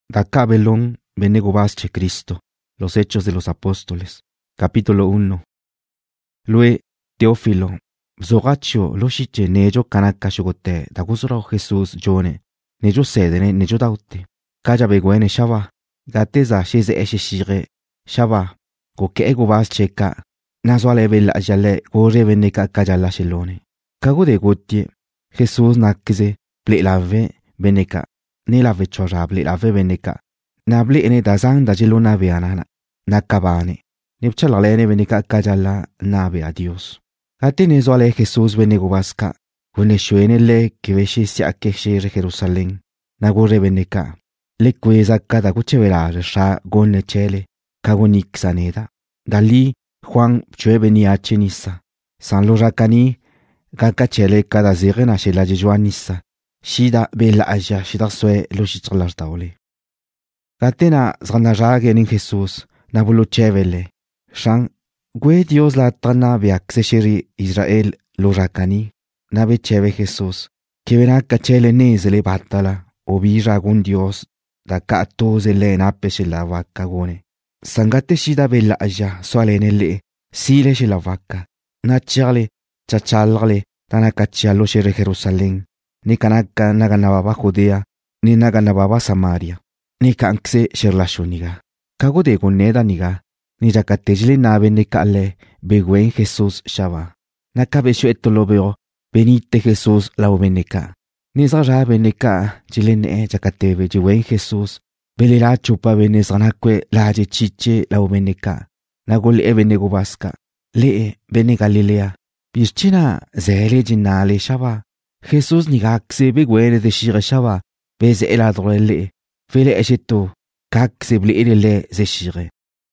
Dacabelón Benegobas che Cristo. Los Hechos de los Apóstoles. Capítulo 1. Lue Teófilo. Zogacho Loshiche Nejo Kanaka Shugote. Dagusro Jesús Jone. Nejo Sedene Nejo Daute. Kaya Beguene Shava. Gateza Sheze Eshishire. Shava. Goke Egobas Cheka. Nazuale Bella Jale. Gore Veneka Kajala Shelone. Kago de Gotie. Jesús Nakze. Ple lave Beneka. Ne lave chorable lave Beneka. Nable ene dazang dajelo nave anana. Nakabane. Nepchalalene Beneka Kajala nave a Dios. Atene zoale Jesús Benegobaska. Guneshuenele que veshe se akeshe Jerusalén. Nagore Beneka. Le cueza cada cuchevera sha gone chele. Kagonik saneda. Dali Juan chueveni achenissa. San Lorakani. Gakachele cada zirena shela jejuanissa. Shida bella aja shida sue loshitlar taole. Gatena zranajage en Jesús. Nabulo chevele. Shang. Gue Dios la tana beaxeshiri Israel Lorakani. Nabe cheve Jesús. Que verá cachele nezele batala. Obira gun Dios. Da kato zele nape la vaca gone. Sangate shida bella aja soalenele. Sile la vaca. Nachale. Chachalale. Tanakachalo shere Jerusalén. Ni kanaka naganababa Judea. Ni naganababa Samaria. Ni kankse sherlashoniga. Kago de goneda niga. Ni yakatejle nabe ne kale. Beguen Jesús shava. Nakabesho etolobeo. Benite Jesús la obeneka. Ni zara beneka. Chilene yakatebe juen Jesús. Belera chupa benezanakwe la chiche la obeneka. Nagol ebenegobaska. Lee bene Galilea. Pichina zele jinale shava. Jesús nigaxe begwere de shire shava. Beze eladrele. Fele esheto. Kakse blirele ze shire.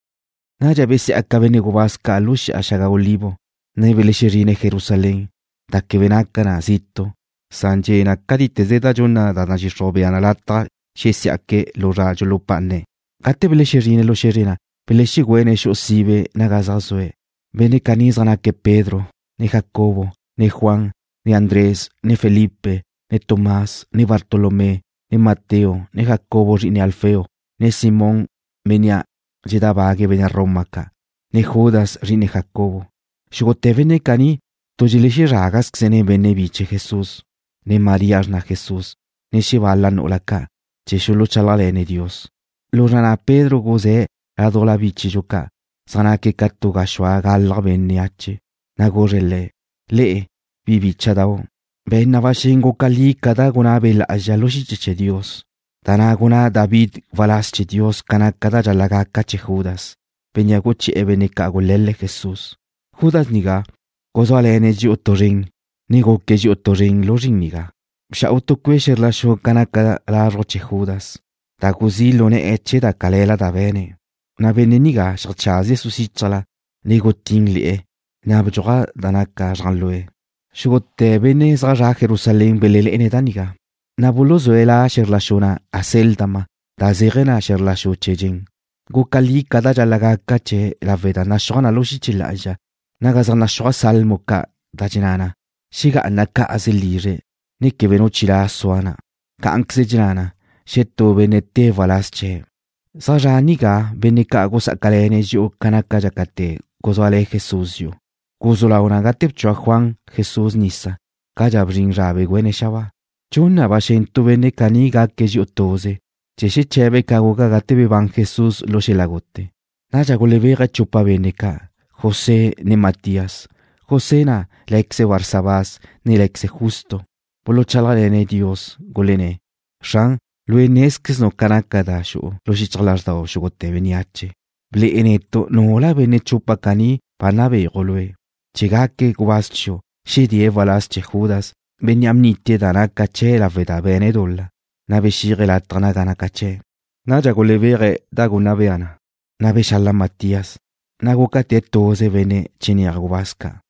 Naja bese akabene gobaska lush ashaga olivo. Nebele shirine Jerusalén. Takke benakana zito. Sanje nakadite zeda jona da najishobe analata. Shesi ake lo rajo lo pane. Kate bele shirine lo shirina. Bele shigwene shosibe nagazazwe. Bene kanizana que Pedro. Ni Jacobo, ni Juan, ni Andrés, ni Felipe, ni Tomás, ni Bartolomé, ni Mateo, ni Jacobo, ni Alfeo, ni Simón, venia Jedabage, venia Romaka, ni Judas, ni Jacobo. Shugote vene cani, tojilishi ragas xene vene biche Jesús, ni María na Jesús, ni Shivalan olaka, cheshulu chalale Dios. Lurana Pedro goze, adola biche yoka, sana que katugashwa galla vene ache. Nagorele, lee, bibi chadao. Ben navashingo kali kada guna bel ajaloshi Dios. Tanaguna David valas Dios kana kada jalaga kache Judas. Penyaguchi ebenika golele Jesús. Judas niga, gozale neji otoring, nigo keji otoring loring niga. Sha otokwe la sho kana kada la roche Judas. Taguzi lone eche da kalela da bene. Na bene niga shachazi susichala, nigo tinglie. Nabjoga danaka janloe. Shugote bene zara Jerusalén belele enedaniga. Nabulo zoela sherlashona aseldama. Da zerena sherlasho chejing. Gukali kada jalaga kache la veda nashona loshichilaja. Nagazana shwa salmoka dajinana. Shiga anaka azelire. Nike beno chila soana. Ka anksejinana. Sheto bene te valasche. Zara niga bene ka gosakalene jo kanaka jakate. Gozale Jesús yo. Guzola una gatepcho a Juan Jesús nisa. Kaya bring rabe gwene shava. Chuna bashentu bene kaniga que yo toze. Cheche chebe kagoga gatebe van Jesús lo shelagote. Naya golevega chupa beneka. José ne Matías. José na la exe Barsabás ni la exe justo. Polo chalalene Dios golene. Shan lueneskes no kanakadasho. Lo shichalardao shugote beniache. Ble eneto no la bene chupa kani panabe golwe. Chegake guascho, shedie valasche Judas, beniamnite danakache la veda benedolla, nabeshire la tranaganakache. Naja golevere dagunabeana, nabeshalla Matías, nagokate toze vene chiniaguasca.